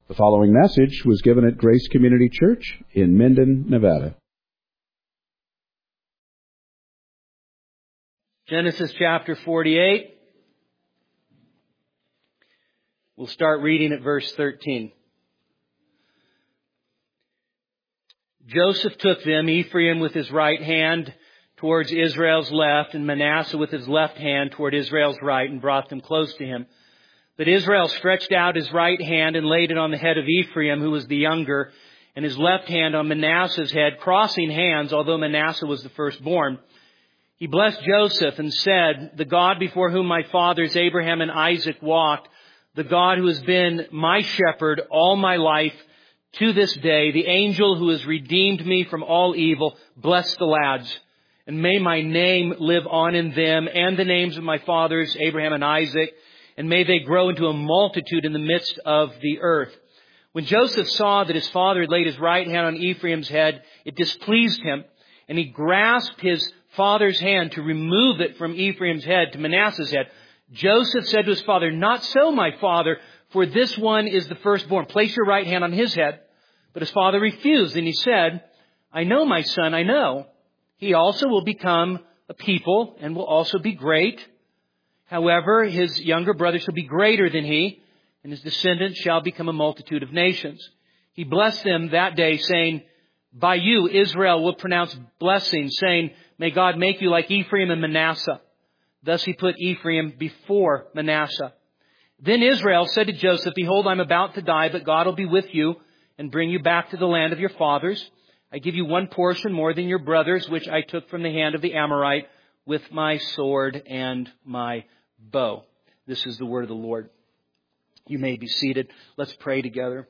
The following message was given at Grace Community Church in Minden, Nevada. Genesis chapter 48. We'll start reading at verse 13. Joseph took them, Ephraim with his right hand towards Israel's left, and Manasseh with his left hand toward Israel's right, and brought them close to him. But Israel stretched out his right hand and laid it on the head of Ephraim, who was the younger, and his left hand on Manasseh's head, crossing hands, although Manasseh was the firstborn. He blessed Joseph and said, "The God before whom my fathers Abraham and Isaac walked, the God who has been my shepherd all my life to this day, the angel who has redeemed me from all evil, bless the lads. And may my name live on in them and the names of my fathers Abraham and Isaac, and may they grow into a multitude in the midst of the earth." When Joseph saw that his father had laid his right hand on Ephraim's head, it displeased him, and he grasped his father's hand to remove it from Ephraim's head to Manasseh's head. Joseph said to his father, "Not so, my father, for this one is the firstborn. Place your right hand on his head." But his father refused, and he said, "I know, my son, I know. He also will become a people and will also be great. However, his younger brother shall be greater than he, and his descendants shall become a multitude of nations." He blessed them that day, saying, "By you Israel will pronounce blessing, saying, may God make you like Ephraim and Manasseh." Thus he put Ephraim before Manasseh. Then Israel said to Joseph, "Behold, I am about to die, but God will be with you and bring you back to the land of your fathers. I give you one portion more than your brothers, which I took from the hand of the Amorite with my sword and my bow." This is the word of the Lord. You may be seated. Let's pray together.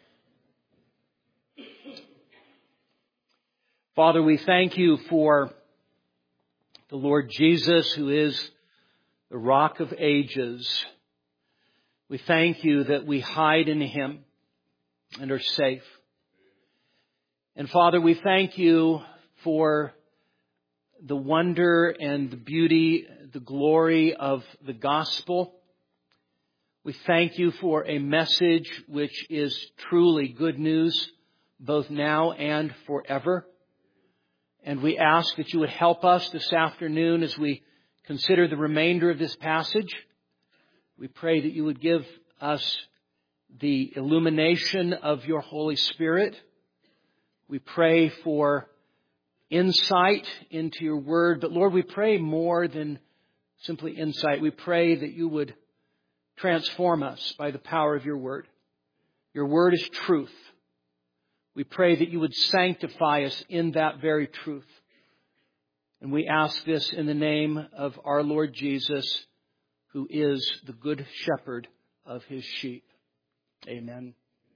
Father, we thank you for the Lord Jesus, who is the rock of ages. We thank you that we hide in him and are safe. And Father, we thank you for the wonder and the beauty, the glory of the gospel. We thank you for a message which is truly good news, both now and forever. And we ask that you would help us this afternoon as we consider the remainder of this passage. We pray that you would give us the illumination of your Holy Spirit. We pray for insight into your word. But Lord, we pray more than simply insight. We pray that you would transform us by the power of your word. Your word is truth. We pray that you would sanctify us in that very truth. And we ask this in the name of our Lord Jesus, who is the good shepherd of his sheep. Amen.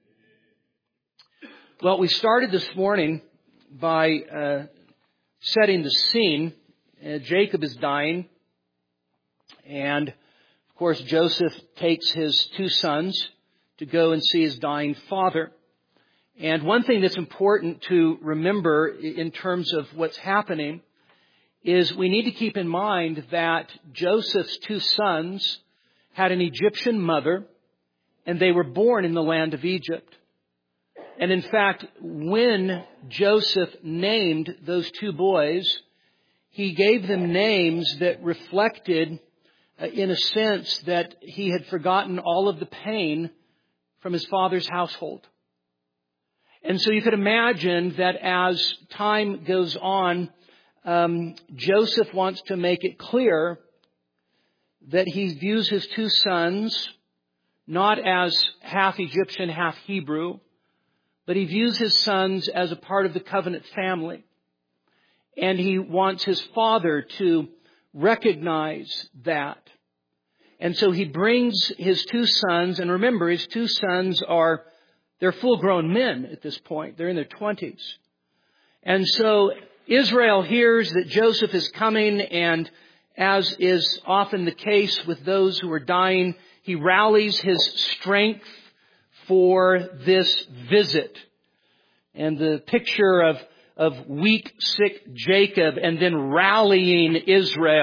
Well, we started this morning by setting the scene. Jacob is dying. And, of course, Joseph takes his two sons to go and see his dying father. And one thing that's important to remember in terms of what's happening is we need to keep in mind that Joseph's two sons had an Egyptian mother, and they were born in the land of Egypt. And in fact, when Joseph named those two boys, he gave them names that reflected, in a sense, that he had forgotten all of the pain from his father's household. And so you could imagine that as time goes on, Joseph wants to make it clear that he views his two sons not as half Egyptian, half Hebrew, but he views his sons as a part of the covenant family. And he wants his father to recognize that. And so he brings his two sons, and remember, his two sons they're full-grown men at this point. They're in their 20s. And so Israel hears that Joseph is coming, and as is often the case with those who are dying, he rallies his strength for this visit. And the picture of weak, sick Jacob and then rallying Israel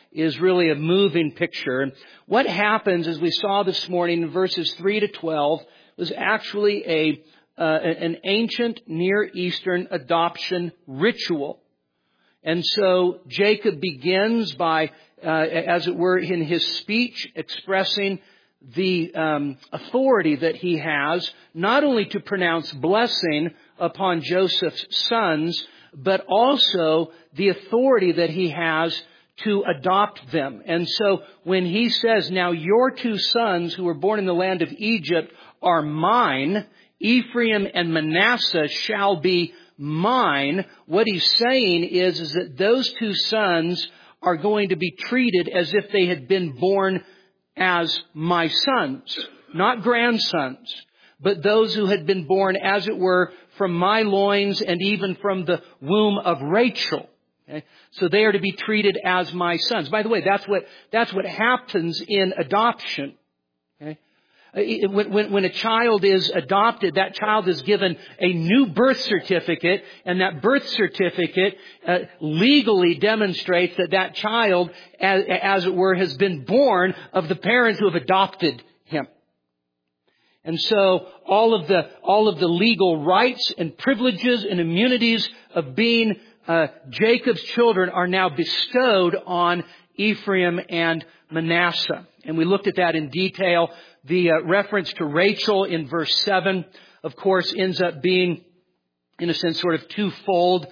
is really a moving picture. And what happens, as we saw this morning in verses 3 to 12, was actually an ancient Near Eastern adoption ritual. And so Jacob begins by, as it were, in his speech, expressing the authority that he has, not only to pronounce blessing upon Joseph's sons, but also the authority that he has to adopt them. And so when he says, now your 2 sons who were born in the land of Egypt are mine, Ephraim and Manasseh shall be mine, what he's saying is that those 2 sons are going to be treated as if they had been born as my sons, not grandsons, but those who had been born, as it were, from my loins and even from the womb of Rachel. Okay? So they are to be treated as my sons. By the way, that's what happens in adoption. Okay? When a child is adopted, that child is given a new birth certificate, and that birth certificate legally demonstrates that that child, as it were, has been born of the parents who have adopted him. And so all of the legal rights and privileges and immunities of being Jacob's children are now bestowed on Ephraim and Manasseh. And we looked at that in detail. The reference to Rachel in verse 7, of course, ends up being, in a sense, sort of twofold.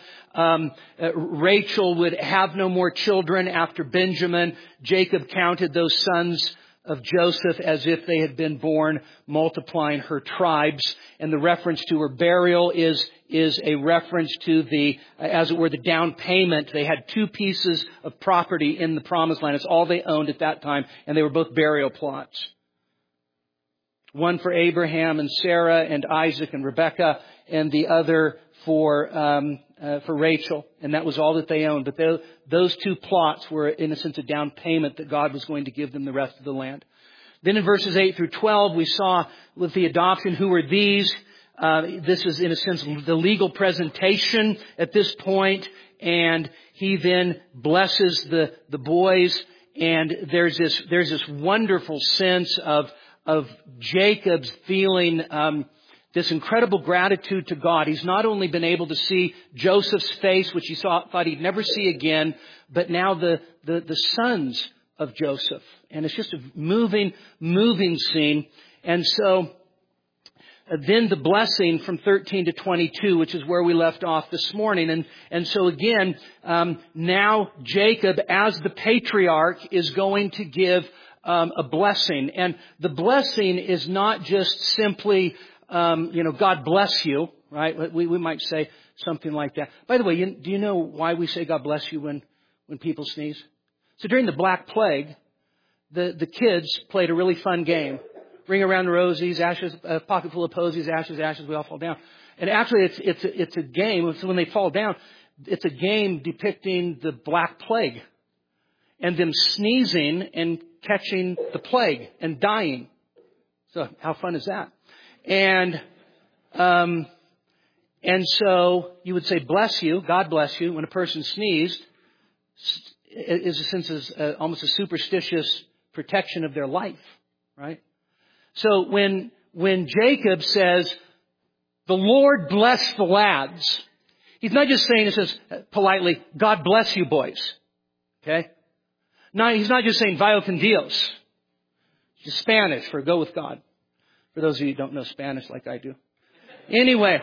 Rachel would have no more children after Benjamin. Jacob counted those sons of Joseph as if they had been born, multiplying her tribes. And the reference to her burial is a reference to the, as it were, the down payment. They had 2 pieces of property in the Promised Land. It's all they owned at that time, and they were both burial plots. One for Abraham and Sarah and Isaac and Rebekah, and the other for Rachel. And that was all that they owned. But those 2 plots were, in a sense, a down payment that God was going to give them the rest of the land. Then in verses 8 through 12, we saw with the adoption, who are these? This is, in a sense, the legal presentation at this point. And he then blesses the boys. And there's this wonderful sense of Jacob's feeling this incredible gratitude to God. He's not only been able to see Joseph's face, which he thought he'd never see again, but now the sons of Joseph. And it's just a moving scene. And so then the blessing from 13 to 22, which is where we left off this morning. And so again, now Jacob, as the patriarch, is going to give a blessing. And the blessing is not just simply, God bless you, right? We might say something like that. By the way, do you know why we say God bless you when people sneeze? So during the Black Plague, the kids played a really fun game. Ring around the rosies, ashes, a pocket full of posies, ashes, we all fall down. And actually it's a game, so when they fall down, it's a game depicting the Black Plague. And them sneezing and catching the plague and dying. So how fun is that? And so you would say, bless you, God bless you, when a person sneezed, is a sense of almost a superstitious protection of their life, right? So when Jacob says, the Lord bless the lads, he's not just saying, it says politely, God bless you boys. Okay? No, he's not just saying, vaya con Dios. It's Spanish for go with God. For those of you who don't know Spanish like I do. Anyway,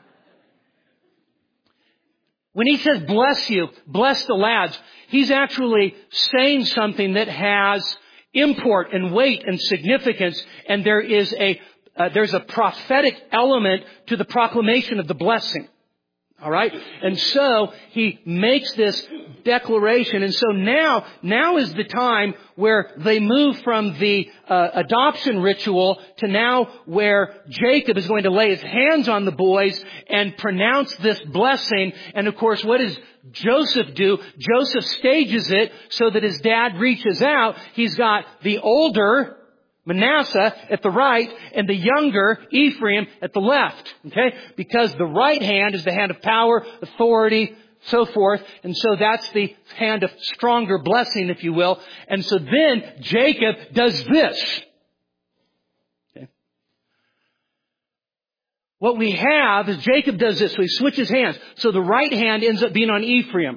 when he says bless you, bless the lads, he's actually saying something that has import and weight and significance. And there's a prophetic element to the proclamation of the blessing. All right. And so he makes this declaration. And so now is the time where they move from the adoption ritual to now where Jacob is going to lay his hands on the boys and pronounce this blessing. And of course, what does Joseph do? Joseph stages it so that his dad reaches out. He's got the older Manasseh at the right and the younger Ephraim at the left. Okay? Because the right hand is the hand of power, authority, so forth. And so that's the hand of stronger blessing, if you will. And so then Jacob does this. Okay. What we have is Jacob does this. So he switches hands. So the right hand ends up being on Ephraim,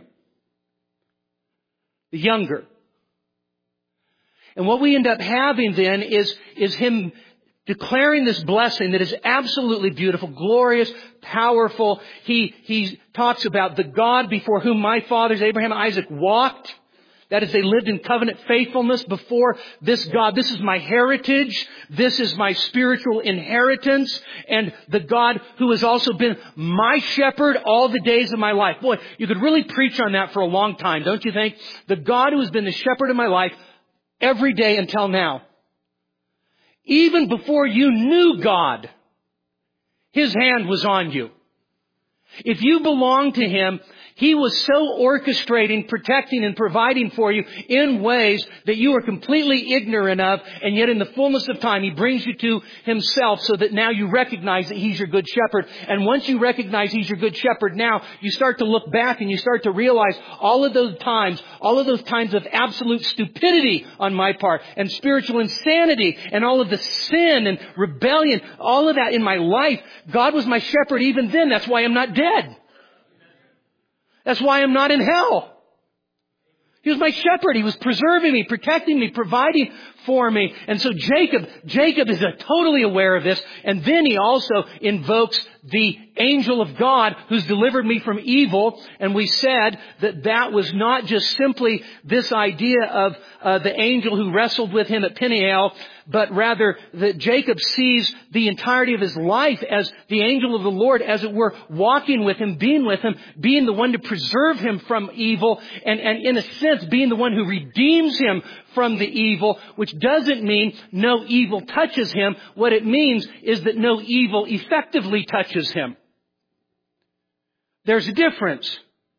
the younger. And what we end up having then is him declaring this blessing that is absolutely beautiful, glorious, powerful. He talks about the God before whom my fathers, Abraham and Isaac, walked. That is, they lived in covenant faithfulness before this God. This is my heritage. This is my spiritual inheritance. And the God who has also been my shepherd all the days of my life. Boy, you could really preach on that for a long time, don't you think? The God who has been the shepherd of my life every day until now. Even before you knew God, His hand was on you. If you belong to Him, He was so orchestrating, protecting, and providing for you in ways that you are completely ignorant of, and yet in the fullness of time, He brings you to Himself so that now you recognize that He's your good shepherd. And once you recognize He's your good shepherd now, you start to look back and you start to realize all of those times of absolute stupidity on my part, and spiritual insanity, and all of the sin and rebellion, all of that in my life. God was my shepherd even then. That's why I'm not dead. That's why I'm not in hell. He was my shepherd. He was preserving me, protecting me, providing for me. And so Jacob is totally aware of this. And then he also invokes the angel of God who's delivered me from evil. And we said that was not just simply this idea of the angel who wrestled with him at Peniel, but rather that Jacob sees the entirety of his life as the angel of the Lord, as it were, walking with him, being the one to preserve him from evil, and in a sense being the one who redeems him from the evil, which doesn't mean no evil touches him. What it means is that no evil effectively touches him. There's a difference.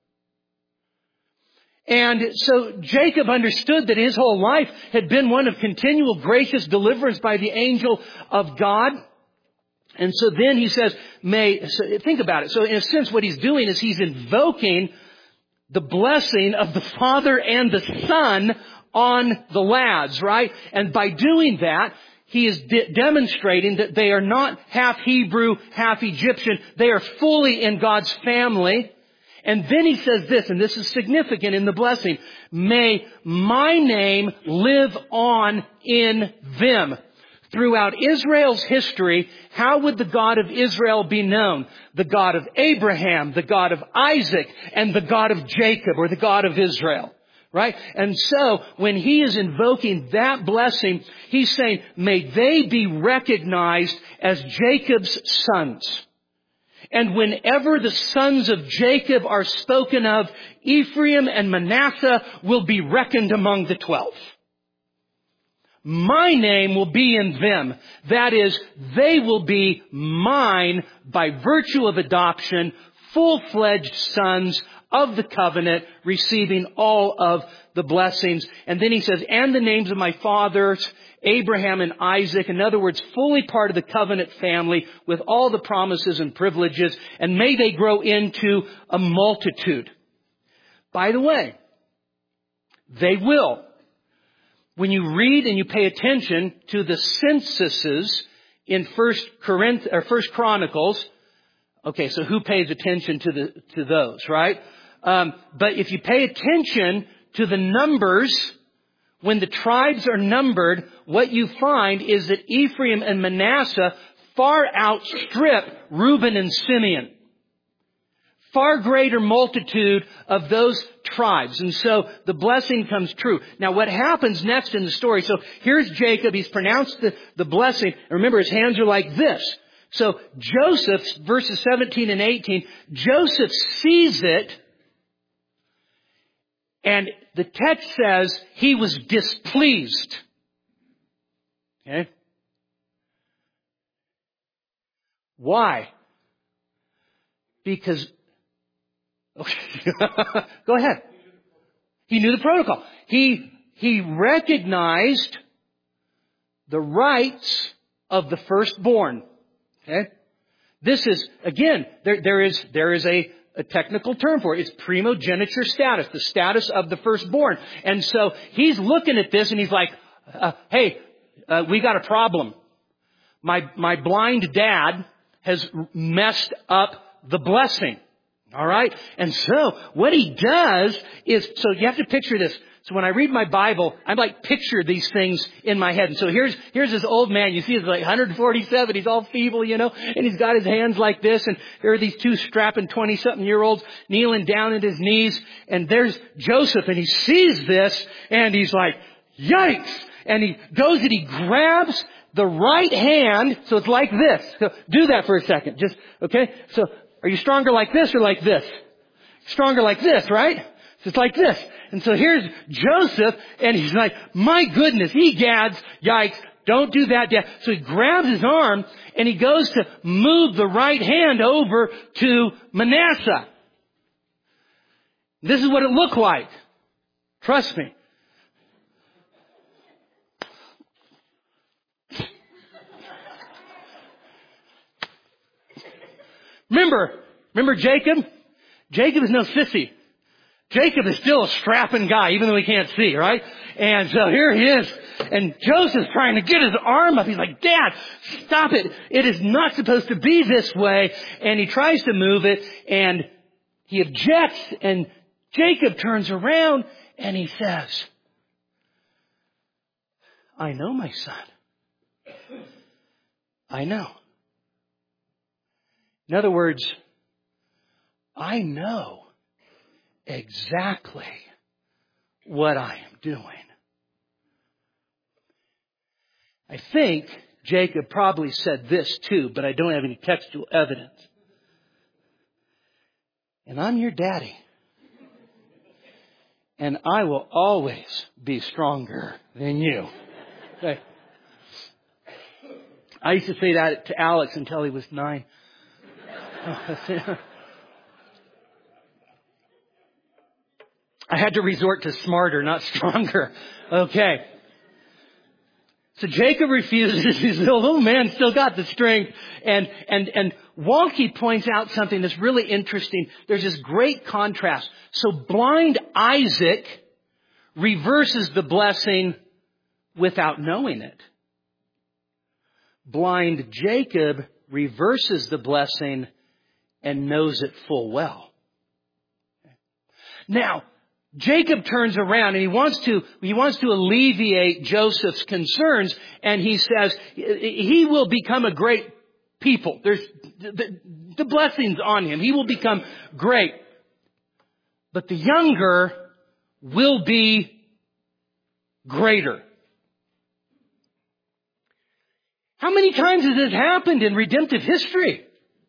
And so Jacob understood that his whole life had been one of continual gracious deliverance by the angel of God. And so then he says, think about it. So in a sense, what he's doing is he's invoking the blessing of the Father and the Son on the lads, right? And by doing that, he is demonstrating that they are not half Hebrew, half Egyptian. They are fully in God's family. And then he says this, and this is significant in the blessing: may my name live on in them. Throughout Israel's history, how would the God of Israel be known? The God of Abraham, the God of Isaac, and the God of Jacob, or the God of Israel. Right? And so, when he is invoking that blessing, he's saying, may they be recognized as Jacob's sons. And whenever the sons of Jacob are spoken of, Ephraim and Manasseh will be reckoned among the 12. My name will be in them. That is, they will be mine by virtue of adoption, full-fledged sons of the covenant, receiving all of the blessings. And then he says, and the names of my fathers, Abraham and Isaac, in other words, fully part of the covenant family with all the promises and privileges, and may they grow into a multitude. By the way, they will. When you read and you pay attention to the censuses in First Chronicles, okay, so who pays attention to those, right? But if you pay attention to the numbers, when the tribes are numbered, what you find is that Ephraim and Manasseh far outstrip Reuben and Simeon. Far greater multitude of those tribes. And so the blessing comes true. Now what happens next in the story? So here's Jacob. He's pronounced the blessing. Remember, his hands are like this. So Joseph, verses 17 and 18, Joseph sees it. And the text says he was displeased. Okay? Why? Because, go ahead. He knew the protocol. He recognized the rights of the firstborn. Okay? This is, again, there is a a technical term for it. It's primogeniture status, the status of the firstborn. And so he's looking at this and he's like, hey, we got a problem. My blind dad has messed up the blessing. All right? And so what he does is, so you have to picture this. So when I read my Bible, I like picture these things in my head. And so here's this old man. You see he's like 147. He's all feeble, and he's got his hands like this. And there are these two strapping 20-something-year-olds kneeling down at his knees. And there's Joseph, and he sees this, and he's like, yikes! And he goes and he grabs the right hand. So it's like this. So do that for a second. Just, okay? So are you stronger like this or like this? Stronger like this, right? So it's like this. And so here's Joseph, and he's like, my goodness, egads, yikes, don't do that, Dad. So he grabs his arm, and he goes to move the right hand over to Manasseh. This is what it looked like. Trust me. Remember Jacob? Jacob is no sissy. Jacob is still a strapping guy, even though he can't see, right? And so here he is. And Joseph's trying to get his arm up. He's like, Dad, stop it. It is not supposed to be this way. And he tries to move it, and he objects. And Jacob turns around, and he says, I know, my son. I know. In other words, I know exactly what I am doing. I think Jacob probably said this too, but I don't have any textual evidence. And I'm your daddy. And I will always be stronger than you. Okay. I used to say that to Alex until he was 9. I had to resort to smarter, not stronger. Okay. So Jacob refuses. He's the little man still got the strength. And Walke points out something that's really interesting. There's this great contrast. So blind Isaac reverses the blessing without knowing it. Blind Jacob reverses the blessing and knows it full well. Now, Jacob turns around and he wants to alleviate Joseph's concerns, and he says he will become a great people. There's the blessings on him. He will become great. But the younger will be greater. How many times has this happened in redemptive history?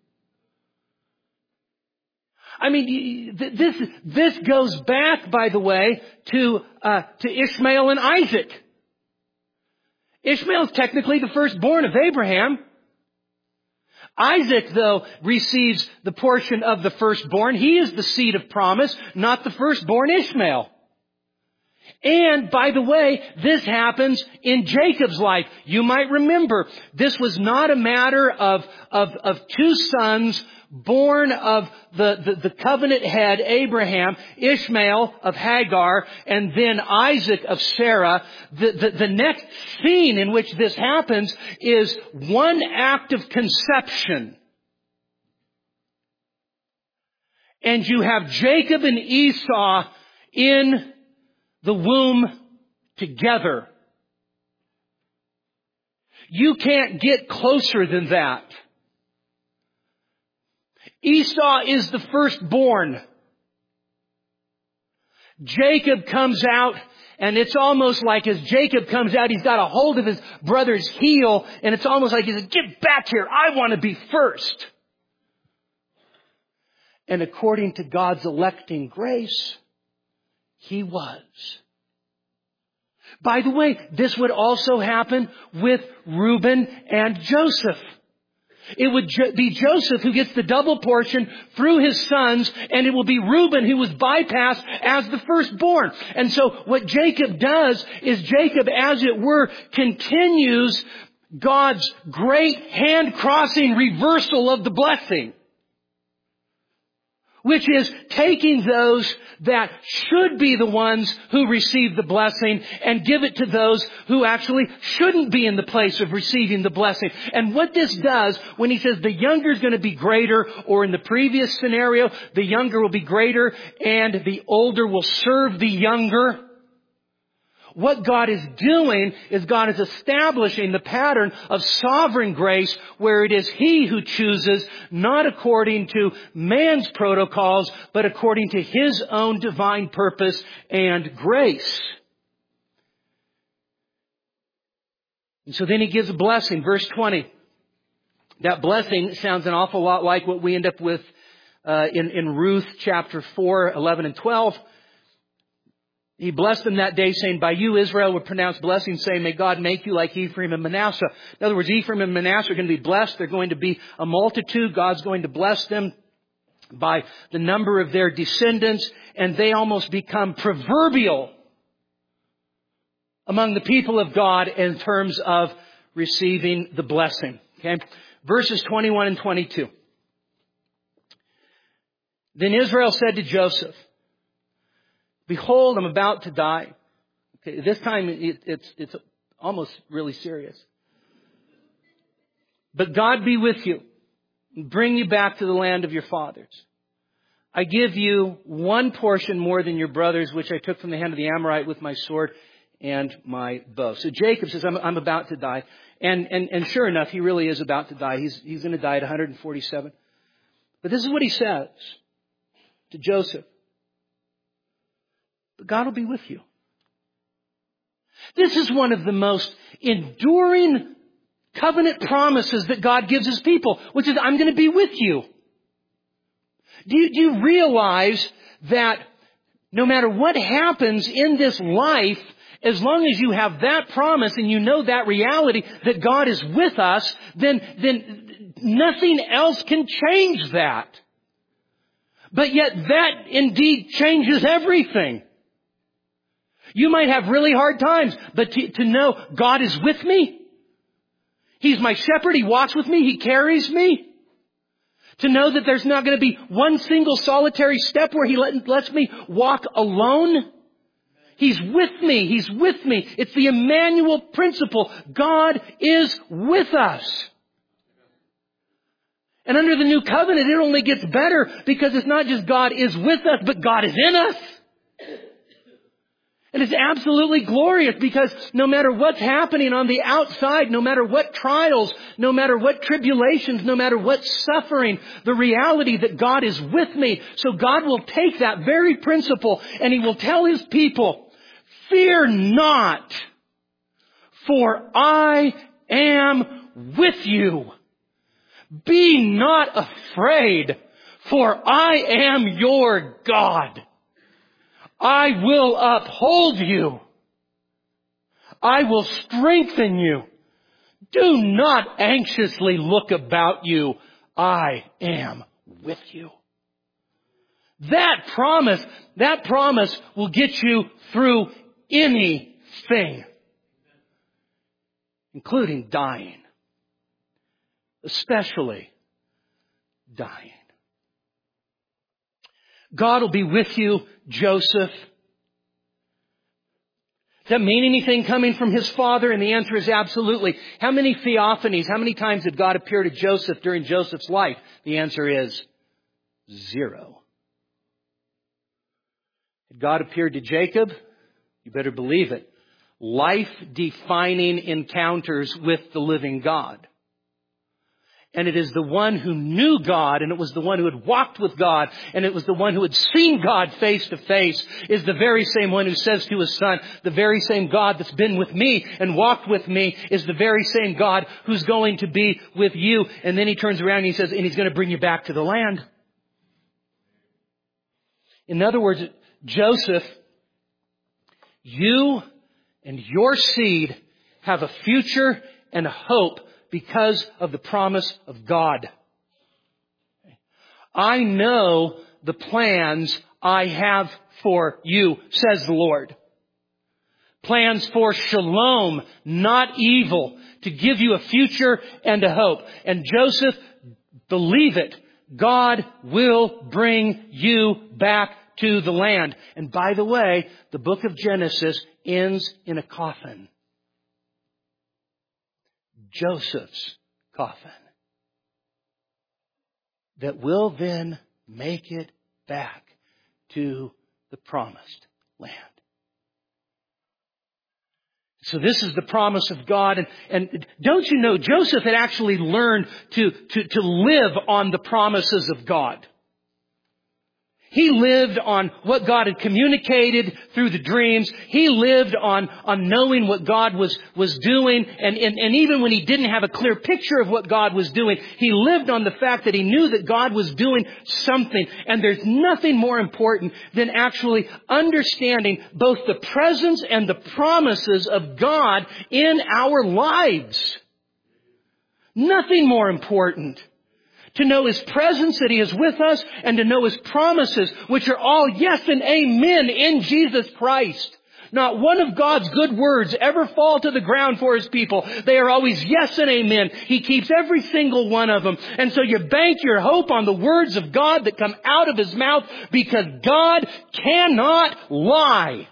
I mean, this goes back, by the way, to Ishmael and Isaac. Ishmael is technically the firstborn of Abraham. Isaac, though, receives the portion of the firstborn. He is the seed of promise, not the firstborn Ishmael. And, by the way, this happens in Jacob's life. You might remember, this was not a matter of two sons born of the covenant head, Abraham, Ishmael of Hagar, and then Isaac of Sarah. The next scene in which this happens is one act of conception. And you have Jacob and Esau in the womb together. You can't get closer than that. Esau is the firstborn. Jacob comes out, and it's almost like as Jacob comes out, he's got a hold of his brother's heel, and it's almost like he says, get back here, I want to be first. And according to God's electing grace, he was. By the way, this would also happen with Reuben and Joseph. It would be Joseph who gets the double portion through his sons, and it will be Reuben who was bypassed as the firstborn. And so what Jacob does is Jacob, as it were, continues God's great hand-crossing reversal of the blessing. which is taking those that should be the ones who receive the blessing and give it to those who actually shouldn't be in the place of receiving the blessing. And what this does, when he says the younger is going to be greater, or in the previous scenario, the younger will be greater and the older will serve the younger, what God is doing is God is establishing the pattern of sovereign grace where it is He who chooses, not according to man's protocols, but according to His own divine purpose and grace. And so then He gives a blessing. Verse 20. That blessing sounds an awful lot like what we end up with in Ruth chapter 4, 11 and 12. He blessed them that day, saying, by you Israel would pronounce blessing, saying, may God make you like Ephraim and Manasseh. In other words, Ephraim and Manasseh are going to be blessed. They're going to be a multitude. God's going to bless them by the number of their descendants, and they almost become proverbial among the people of God in terms of receiving the blessing. Okay? Verses 21 and 22. Then Israel said to Joseph, behold, I'm about to die. Okay, this time it's almost really serious. But God be with you and bring you back to the land of your fathers. I give you one portion more than your brothers, which I took from the hand of the Amorite with my sword and my bow. So Jacob says, I'm about to die. And sure enough, he really is about to die. He's going to die at 147. But this is what he says to Joseph. But God will be with you. This is one of the most enduring covenant promises that God gives His people, which is, I'm going to be with you. Do you realize that no matter what happens in this life, as long as you have that promise and you know that reality that God is with us, then nothing else can change that. But yet that indeed changes everything. You might have really hard times, but to know God is with me. He's my shepherd. He walks with me. He carries me. To know that there's not going to be one single solitary step where He lets me walk alone. He's with me. He's with me. It's the Emmanuel principle. God is with us. And under the new covenant, it only gets better because it's not just God is with us, but God is in us. And it's absolutely glorious because no matter what's happening on the outside, no matter what trials, no matter what tribulations, no matter what suffering, the reality that God is with me. So God will take that very principle and He will tell His people, fear not, for I am with you. Be not afraid, for I am your God. I will uphold you. I will strengthen you. Do not anxiously look about you. I am with you. That promise will get you through anything, including dying, especially dying. God will be with you, Joseph. Does that mean anything coming from his father? And the answer is absolutely. How many theophanies, how many times did God appear to Joseph during Joseph's life? The answer is 0. Had God appeared to Jacob? You better believe it. Life-defining encounters with the living God. And it is the one who knew God, and it was the one who had walked with God, and it was the one who had seen God face to face, is the very same one who says to his son, the very same God that's been with me and walked with me is the very same God who's going to be with you. And then he turns around and he says, and he's going to bring you back to the land. In other words, Joseph, you and your seed have a future and a hope because of the promise of God. I know the plans I have for you, says the Lord. Plans for shalom, not evil, to give you a future and a hope. And Joseph, believe it, God will bring you back to the land. And by the way, the book of Genesis ends in a coffin. Joseph's coffin. That will then make it back to the promised land. So this is the promise of God. And don't you know, Joseph had actually learned to live on the promises of God. He lived on what God had communicated through the dreams. He lived on knowing what God was doing. And even when he didn't have a clear picture of what God was doing, he lived on the fact that he knew that God was doing something. And there's nothing more important than actually understanding both the presence and the promises of God in our lives. Nothing more important. To know His presence, that He is with us, and to know His promises, which are all yes and amen in Jesus Christ. Not one of God's good words ever fall to the ground for His people. They are always yes and amen. He keeps every single one of them. And so you bank your hope on the words of God that come out of His mouth, because God cannot lie.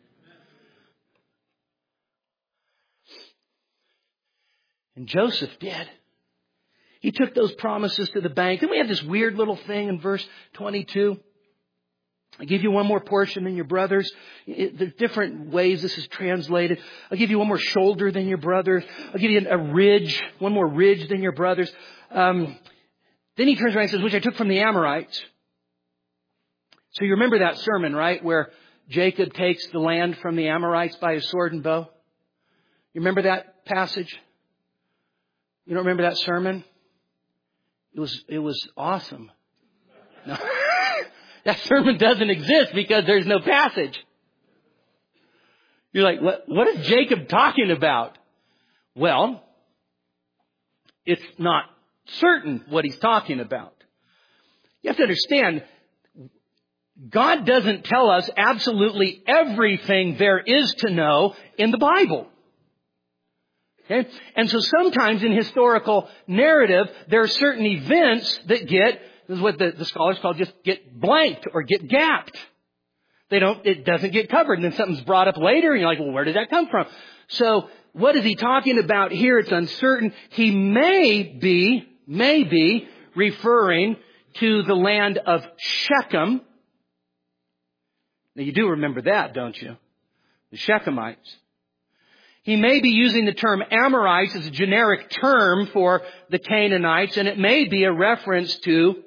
And Joseph did. He took those promises to the bank. Then we have this weird little thing in verse 22. I give you one more portion than your brothers. There's different ways this is translated. I'll give you one more shoulder than your brothers. I'll give you a ridge, one more ridge than your brothers. Then he turns around and says, which I took from the Amorites. So you remember that sermon, right? Where Jacob takes the land from the Amorites by his sword and bow. You remember that passage? You don't remember that sermon? It was awesome. No. That sermon doesn't exist because there's no passage. You're like, what is Jacob talking about? Well, it's not certain what he's talking about. You have to understand, God doesn't tell us absolutely everything there is to know in the Bible. Okay? And so sometimes in historical narrative, there are certain events that this is what the scholars call just get blanked or get gapped. It doesn't get covered. And then something's brought up later and you're like, well, where did that come from? So what is he talking about here? It's uncertain. He may be referring to the land of Shechem. Now you do remember that, don't you? The Shechemites. He may be using the term Amorites as a generic term for the Canaanites, and it may be a reference to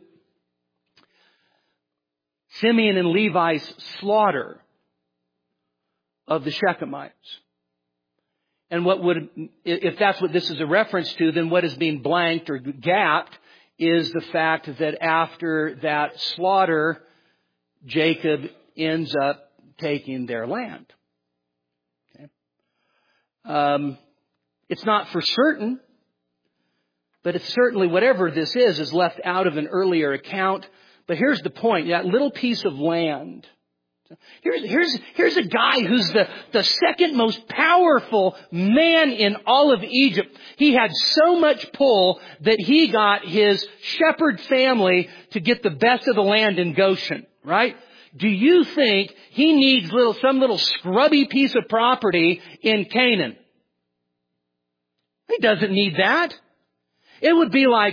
Simeon and Levi's slaughter of the Shechemites. And if that's what this is a reference to, then what is being blanked or gapped is the fact that after that slaughter, Jacob ends up taking their land. It's not for certain, but it's certainly whatever this is left out of an earlier account. But here's the point. That little piece of land. Here's a guy who's the second most powerful man in all of Egypt. He had so much pull that he got his shepherd family to get the best of the land in Goshen, right? Do you think he needs some little scrubby piece of property in Canaan? He doesn't need that. It would be like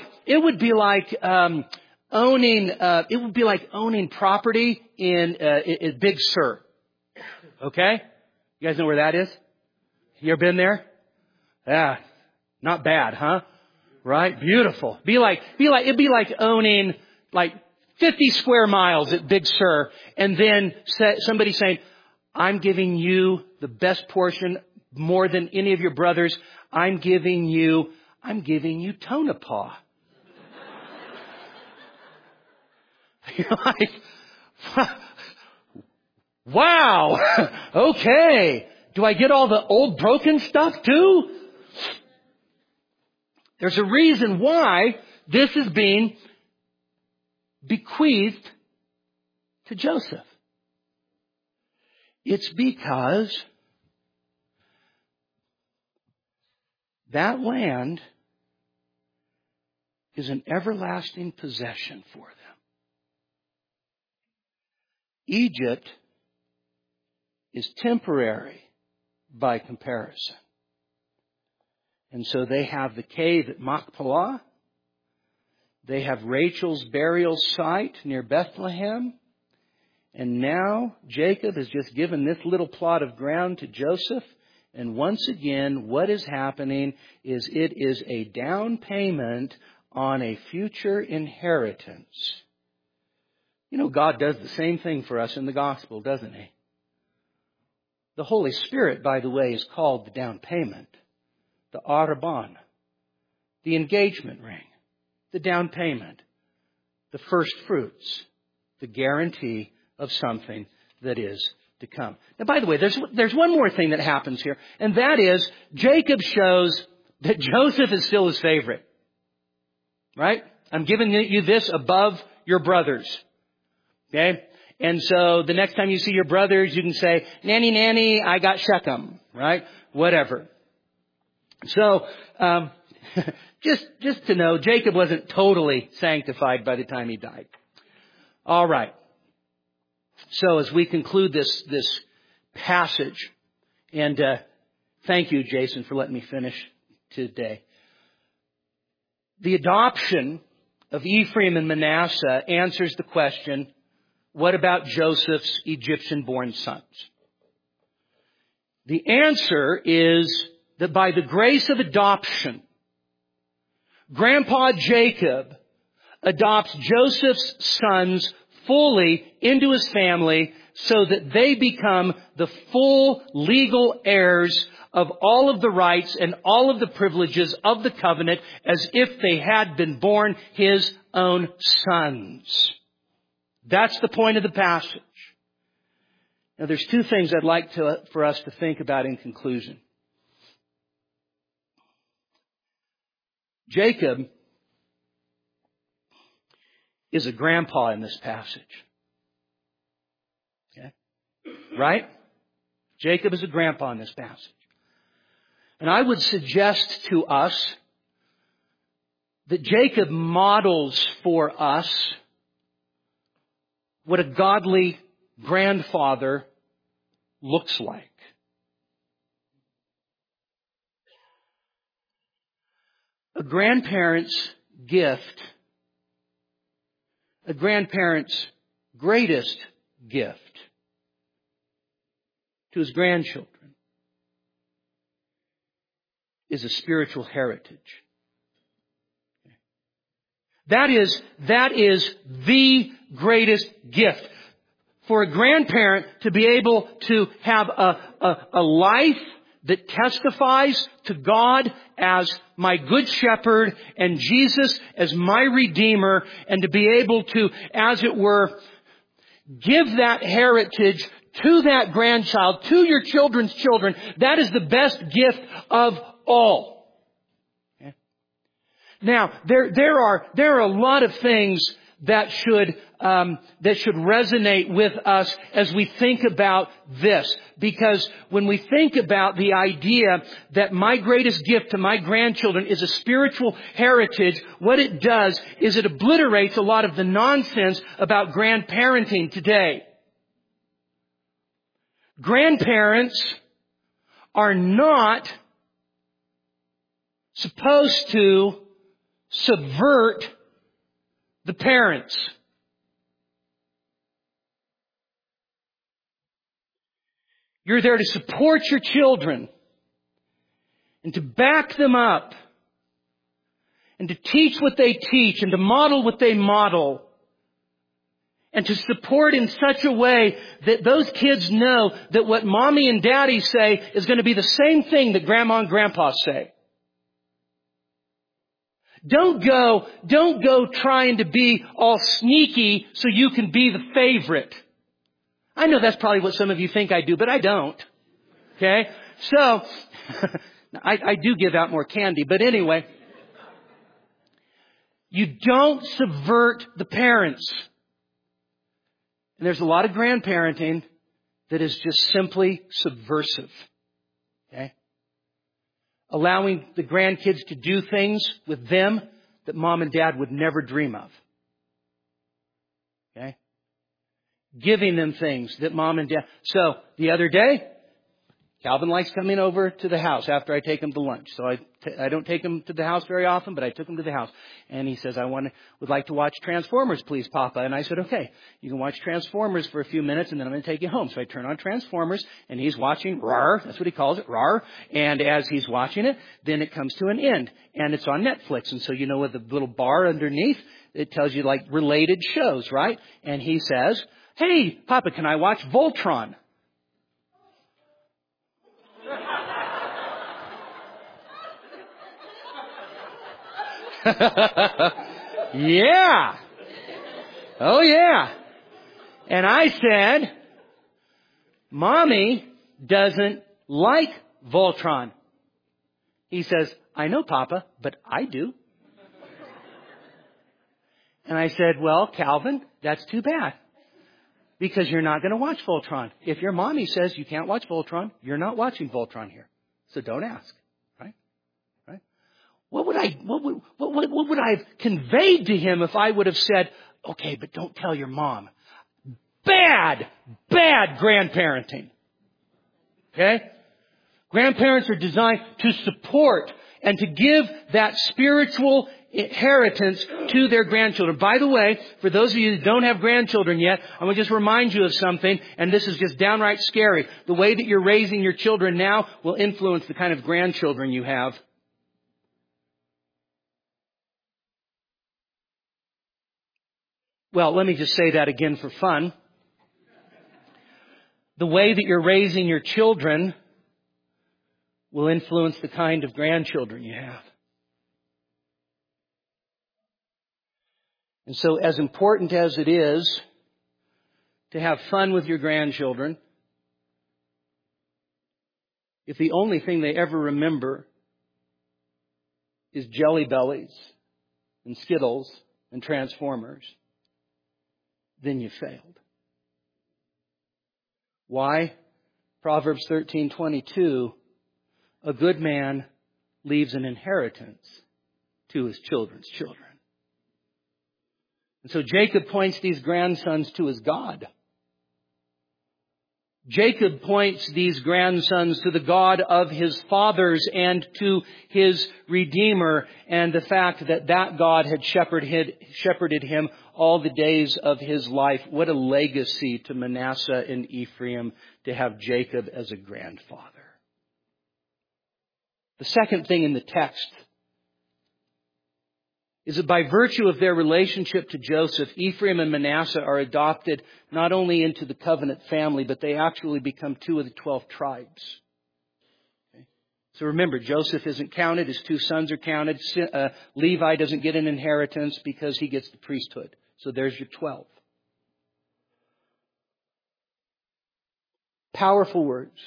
owning property in Big Sur. Okay? You guys know where that is? You ever been there? Yeah. Not bad, huh? Right? Beautiful. It'd be like owning 50 square miles at Big Sur, and then somebody saying, I'm giving you the best portion more than any of your brothers. I'm giving you Tonopah. You're like, wow, okay. Do I get all the old broken stuff too? There's a reason why this is being bequeathed to Joseph. It's because that land is an everlasting possession for them. Egypt is temporary by comparison. And so they have the cave at Machpelah. They have Rachel's burial site near Bethlehem. And now Jacob has just given this little plot of ground to Joseph. And once again, what is happening is it is a down payment on a future inheritance. You know, God does the same thing for us in the gospel, doesn't He? The Holy Spirit, by the way, is called the down payment, the arabon, the engagement ring, the down payment, the first fruits, the guarantee of something that is to come. Now, by the way, there's one more thing that happens here, and that is Jacob shows that Joseph is still his favorite. Right? I'm giving you this above your brothers. Okay? And so the next time you see your brothers, you can say, "Nanny, nanny, I got Shechem." Right? Whatever. So, just to know, Jacob wasn't totally sanctified by the time he died. All right. So as we conclude this passage, and thank you, Jason, for letting me finish today. The adoption of Ephraim and Manasseh answers the question, what about Joseph's Egyptian-born sons? The answer is that by the grace of adoption, Grandpa Jacob adopts Joseph's sons fully into his family so that they become the full legal heirs of all of the rights and all of the privileges of the covenant as if they had been born his own sons. That's the point of the passage. Now, there's two things I'd like for us to think about in conclusion. Jacob is a grandpa in this passage. Okay? Right? Jacob is a grandpa in this passage. And I would suggest to us that Jacob models for us what a godly grandfather looks like. A grandparent's gift, a grandparent's greatest gift to his grandchildren is a spiritual heritage. That is the greatest gift. For a grandparent to be able to have a life that testifies to God as my good shepherd and Jesus as my redeemer, and to be able to, as it were, give that heritage to that grandchild, to your children's children, that is the best gift of all. Okay? Now, there are a lot of things that should resonate with us as we think about this. Because when we think about the idea that my greatest gift to my grandchildren is a spiritual heritage, what it does is it obliterates a lot of the nonsense about grandparenting today. Grandparents are not supposed to subvert the parents. You're there to support your children and to back them up and to teach what they teach and to model what they model and to support in such a way that those kids know that what mommy and daddy say is going to be the same thing that grandma and grandpa say. Don't go trying to be all sneaky so you can be the favorite. I know that's probably what some of you think I do, but I don't. Okay? So, I do give out more candy, but anyway. You don't subvert the parents. And there's a lot of grandparenting that is just simply subversive. Okay? Allowing the grandkids to do things with them that mom and dad would never dream of. Okay? Giving them things that mom and dad... So, the other day, Calvin likes coming over to the house after I take him to lunch. So I don't take him to the house very often, but I took him to the house. And he says, would like to watch Transformers, please, Papa. And I said, okay, you can watch Transformers for a few minutes and then I'm going to take you home. So I turn on Transformers and he's watching RAR. That's what he calls it, RAR. And as he's watching it, then it comes to an end. And it's on Netflix. And so you know with the little bar underneath, it tells you like related shows, right? And he says, hey, Papa, can I watch Voltron? Yeah. Oh, yeah. And I said, Mommy doesn't like Voltron. He says, I know, Papa, but I do. And I said, well, Calvin, that's too bad. Because you're not going to watch Voltron. If your mommy says you can't watch Voltron, you're not watching Voltron here. So don't ask. What would I have conveyed to him if I would have said, okay, but don't tell your mom? Bad grandparenting. Okay? Grandparents are designed to support and to give that spiritual inheritance to their grandchildren. By the way, for those of you that don't have grandchildren yet, I'm going to just remind you of something, and this is just downright scary. The way that you're raising your children now will influence the kind of grandchildren you have. Well, let me just say that again for fun. The way that you're raising your children will influence the kind of grandchildren you have. And so as important as it is to have fun with your grandchildren, if the only thing they ever remember is Jelly Bellies and Skittles and Transformers, then you failed. Why? Proverbs 13:22, a good man leaves an inheritance to his children's children. And so Jacob points these grandsons to his God. Jacob points these grandsons to the God of his fathers and to his Redeemer, and the fact that that God had shepherded him all the days of his life. What a legacy to Manasseh and Ephraim to have Jacob as a grandfather. The second thing in the text is that by virtue of their relationship to Joseph, Ephraim and Manasseh are adopted not only into the covenant family, but they actually become 2 of the 12 tribes. Okay? So remember, Joseph isn't counted, his 2 sons are counted. Levi doesn't get an inheritance because he gets the priesthood. So there's your 12. Powerful words.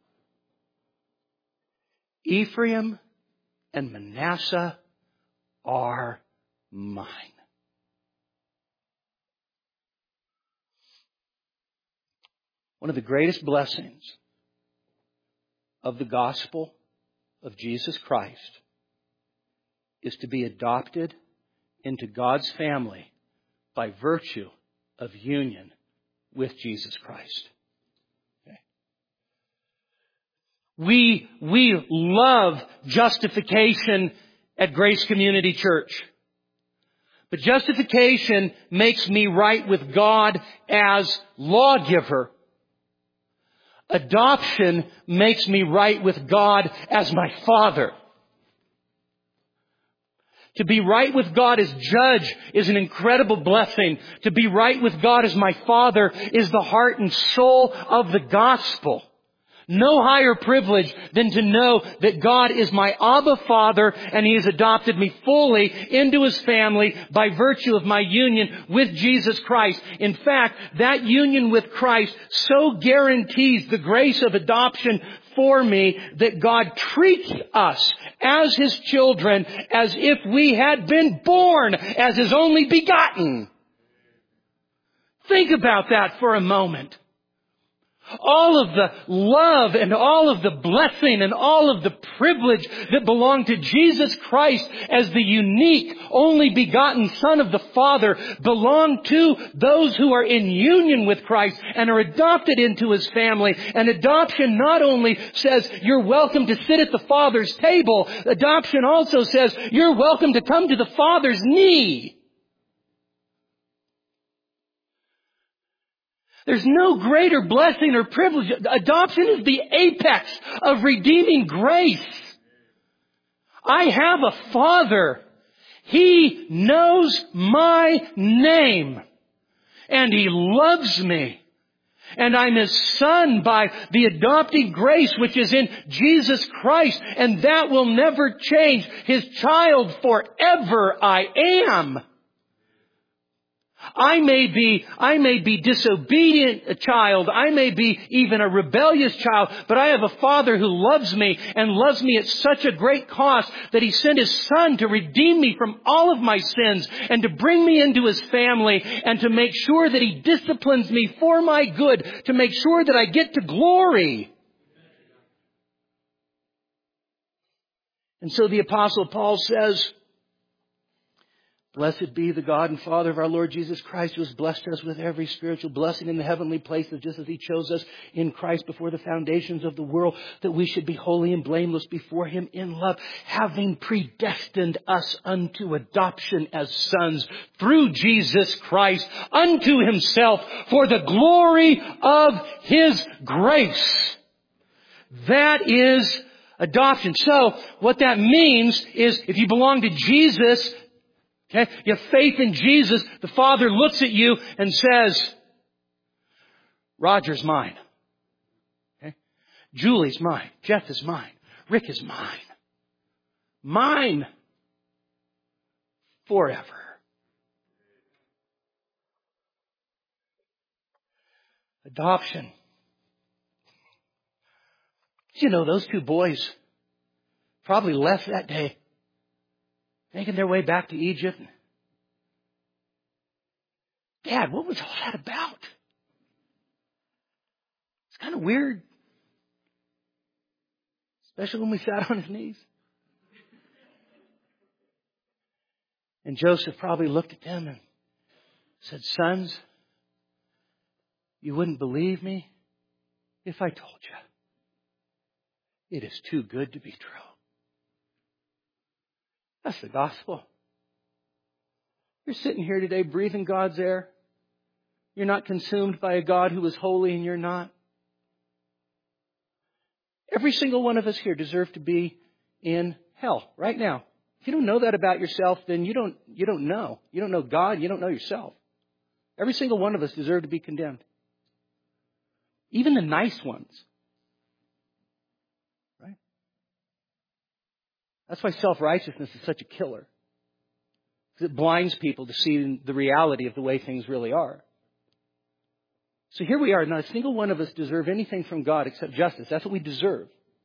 Ephraim and Manasseh are mine. One of the greatest blessings of the gospel of Jesus Christ is to be adopted into God's family by virtue of union with Jesus Christ. Okay. We love justification at Grace Community Church. But justification makes me right with God as lawgiver. Adoption makes me right with God as my Father. To be right with God as judge is an incredible blessing. To be right with God as my Father is the heart and soul of the gospel. No higher privilege than to know that God is my Abba Father and He has adopted me fully into His family by virtue of my union with Jesus Christ. In fact, that union with Christ so guarantees the grace of adoption for me that God treats us as His children as if we had been born as His only begotten. Think about that for a moment. All of the love and all of the blessing and all of the privilege that belong to Jesus Christ as the unique, only begotten Son of the Father belong to those who are in union with Christ and are adopted into His family. And adoption not only says you're welcome to sit at the Father's table, adoption also says you're welcome to come to the Father's knee. There's no greater blessing or privilege. Adoption is the apex of redeeming grace. I have a Father. He knows my name. And He loves me. And I'm His son by the adopting grace which is in Jesus Christ. And that will never change. His child forever I am. I may be disobedient a child. I may be even a rebellious child. But I have a Father who loves me and loves me at such a great cost that He sent His Son to redeem me from all of my sins and to bring me into His family and to make sure that He disciplines me for my good, to make sure that I get to glory. And so the Apostle Paul says, "Blessed be the God and Father of our Lord Jesus Christ, who has blessed us with every spiritual blessing in the heavenly places, just as He chose us in Christ before the foundations of the world, that we should be holy and blameless before Him in love, having predestined us unto adoption as sons through Jesus Christ unto Himself for the glory of His grace." That is adoption. So, what that means is if you belong to Jesus, okay, you have faith in Jesus, the Father looks at you and says, Roger's mine. Okay? Julie's mine. Jeff is mine. Rick is mine. Mine forever. Adoption. You know, those two boys probably left that day, making their way back to Egypt. Dad, what was all that about? It's kind of weird. Especially when we sat on his knees. And Joseph probably looked at them and said, "Sons, you wouldn't believe me if I told you. It is too good to be true." That's the gospel. You're sitting here today breathing God's air. You're not consumed by a God who is holy and you're not. Every single one of us here deserve to be in hell right now. If you don't know that about yourself, then you don't know. You don't know God. You don't know yourself. Every single one of us deserve to be condemned. Even the nice ones. Right? That's why self-righteousness is such a killer. Because it blinds people to see the reality of the way things really are. So here we are. Not a single one of us deserve anything from God except justice. That's what we deserve.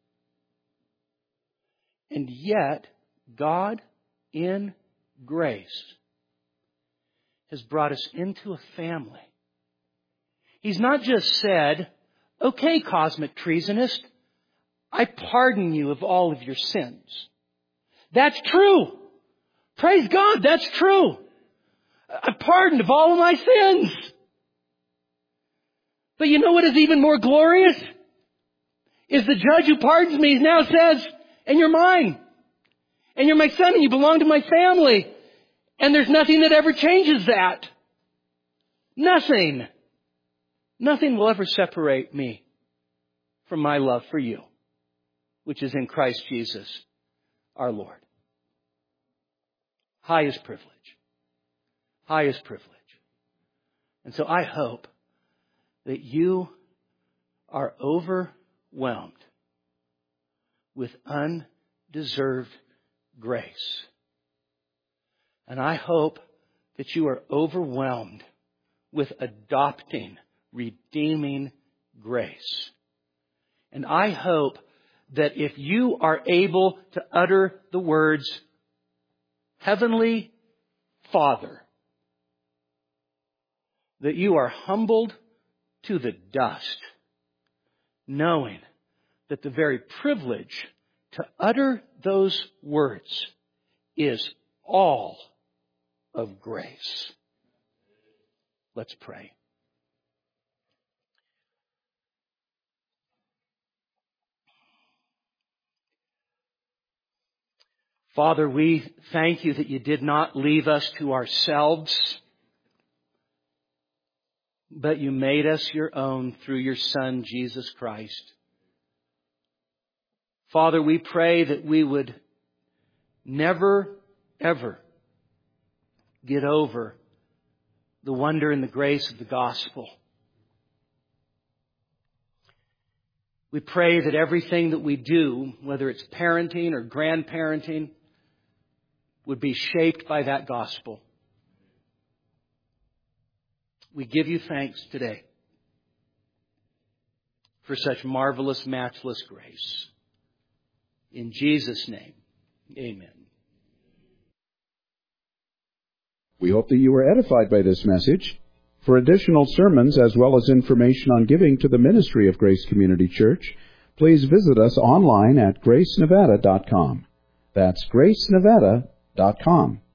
And yet, God, in grace, has brought us into a family. He's not just said, "Okay, cosmic treasonist, I pardon you of all of your sins." That's true. Praise God, that's true. I'm pardoned of all of my sins. But you know what is even more glorious? Is the judge who pardons me now says, "And you're mine. And you're my son and you belong to my family." And there's nothing that ever changes that. Nothing. Nothing will ever separate me from my love for you, which is in Christ Jesus, our Lord. Highest privilege. Highest privilege. And so I hope that you are overwhelmed with undeserved grace. And I hope that you are overwhelmed with adopting, redeeming grace. And I hope that if you are able to utter the words, "Heavenly Father," that you are humbled to the dust knowing that the very privilege to utter those words is all of grace. Let's pray. Father, we thank you that you did not leave us to ourselves, but you made us your own through your Son, Jesus Christ. Father, we pray that we would never, ever get over the wonder and the grace of the gospel. We pray that everything that we do, whether it's parenting or grandparenting, would be shaped by that gospel. We give you thanks today for such marvelous, matchless grace. In Jesus' name, amen. We hope that you were edified by this message. For additional sermons as well as information on giving to the ministry of Grace Community Church, please visit us online at gracenevada.com. That's gracenevada.com.